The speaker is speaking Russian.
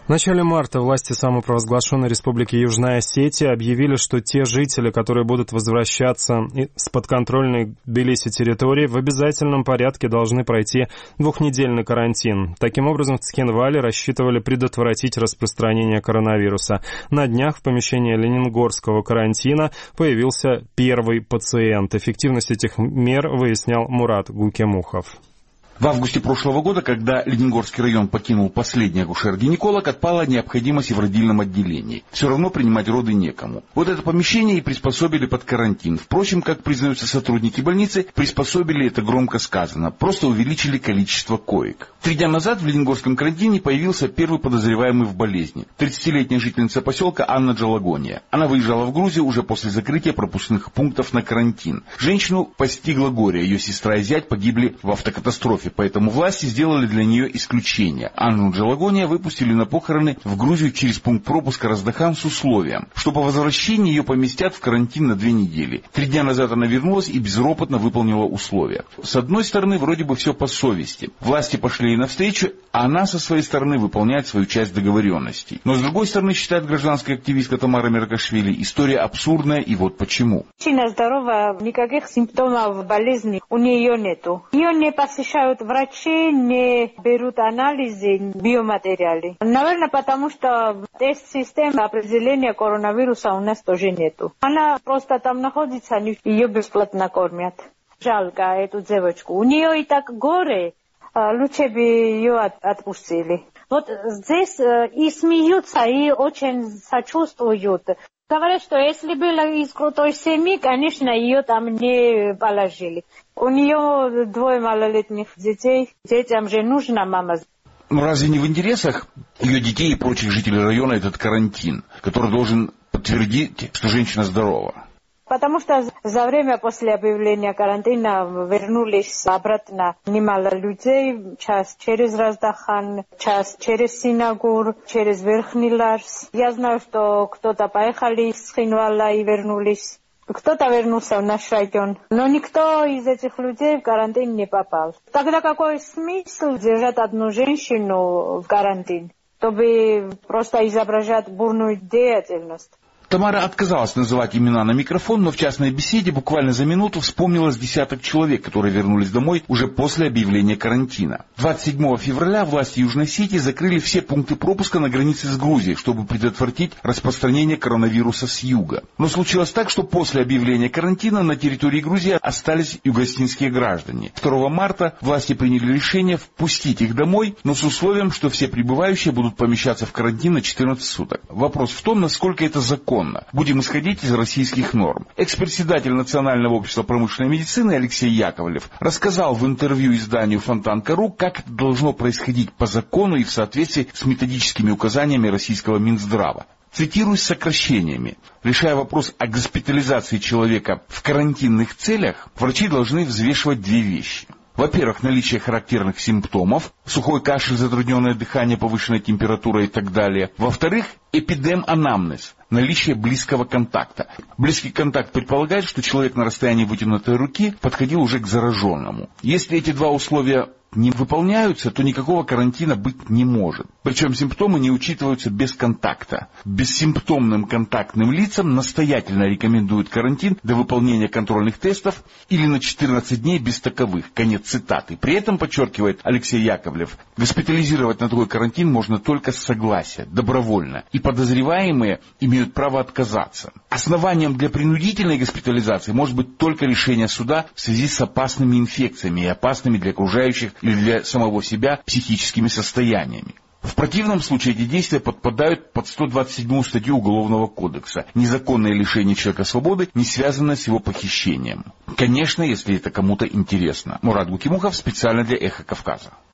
В начале марта власти самопровозглашенной Республики Южная Осетия объявили, что те жители, которые будут возвращаться с подконтрольной Тбилиси территории, в обязательном порядке должны пройти 2-недельный карантин. Таким образом, в Цхинвале рассчитывали предотвратить распространение коронавируса. На днях в помещении Лениногорского карантина появился первый пациент. Эффективность этих мер выяснял Мурат Гукемухов. В августе прошлого года, когда Лениногорский район покинул последний акушер-гинеколог, отпала необходимость в родильном отделении. Все равно принимать роды некому. Вот это помещение и приспособили под карантин. Впрочем, как признаются сотрудники больницы, приспособили это громко сказано. Просто увеличили количество коек. 3 дня назад в Лениногорском карантине появился первый подозреваемый в болезни. 30-летняя жительница поселка Анна Джалагония. Она выезжала в Грузию уже после закрытия пропускных пунктов на карантин. Женщину постигло горе. Ее сестра и зять погибли в автокатастрофе. Поэтому власти сделали для нее исключение. Анну Джалагония выпустили на похороны в Грузию через пункт пропуска Раздахан с условием, что по возвращении ее поместят в карантин на 2 недели. 3 дня назад она вернулась и безропотно выполнила условия. С одной стороны, вроде бы все по совести. Власти пошли ей навстречу, а она со своей стороны выполняет свою часть договоренностей. Но с другой стороны, считает гражданская активистка Тамара Меркашвили, история абсурдная, и вот почему. Женщина здоровая, никаких симптомов болезни у нее нету. Ее не посещают врачи, не берут анализы, биоматериалы. Наверное, потому что тест-системы определения коронавируса у нас тоже нету. Она просто там находится, они ее бесплатно кормят. Жалко эту девочку. У нее и так горе, лучше бы ее отпустили. Вот здесь и смеются, и очень сочувствуют. Говорят, что если была из крутой семьи, конечно, ее там не положили. У нее 2 малолетних детей. Детям же нужна мама. Но разве не в интересах ее детей и прочих жителей района этот карантин, который должен подтвердить, что женщина здорова? Потому что за время после объявления карантина вернулись обратно немало людей. Часть через Раздахан, часть через Синагур, через Верхний Ларс. Я знаю, что кто-то поехали из Цхинвала и вернулись. Кто-то вернулся в наш район. Но никто из этих людей в карантин не попал. Тогда какой смысл держать одну женщину в карантин? Чтобы просто изображать бурную деятельность. Тамара отказалась называть имена на микрофон, но в частной беседе буквально за минуту вспомнилось десяток человек, которые вернулись домой уже после объявления карантина. 27 февраля власти Южной Осетии закрыли все пункты пропуска на границе с Грузией, чтобы предотвратить распространение коронавируса с юга. Но случилось так, что после объявления карантина на территории Грузии остались югоосетинские граждане. 2 марта власти приняли решение впустить их домой, но с условием, что все прибывающие будут помещаться в карантин на 14 суток. Вопрос в том, насколько это законно. Будем исходить из российских норм. Экс-председатель Национального общества промышленной медицины Алексей Яковлев рассказал в интервью изданию Фонтанка.ру, как это должно происходить по закону и в соответствии с методическими указаниями российского Минздрава. Цитирую с сокращениями. Решая вопрос о госпитализации человека в карантинных целях, врачи должны взвешивать 2 вещи. Во-первых, наличие характерных симптомов, сухой кашель, затрудненное дыхание, повышенная температура и так далее. Во-вторых, эпидем-анамнез, наличие близкого контакта. Близкий контакт предполагает, что человек на расстоянии вытянутой руки подходил уже к зараженному. Если эти 2 условия не выполняются, то никакого карантина быть не может. Причем симптомы не учитываются без контакта. Бессимптомным контактным лицам настоятельно рекомендуют карантин до выполнения контрольных тестов или на 14 дней без таковых. Конец цитаты. При этом, подчеркивает Алексей Яковлев, госпитализировать на такой карантин можно только с согласия, добровольно. И подозреваемые имеют право отказаться. Основанием для принудительной госпитализации может быть только решение суда в связи с опасными инфекциями и опасными для окружающих или для самого себя психическими состояниями. В противном случае эти действия подпадают под 127 статью Уголовного кодекса. Незаконное лишение человека свободы, не связанное с его похищением. Конечно, если это кому-то интересно. Мурат Гукемухов специально для «Эхо Кавказа».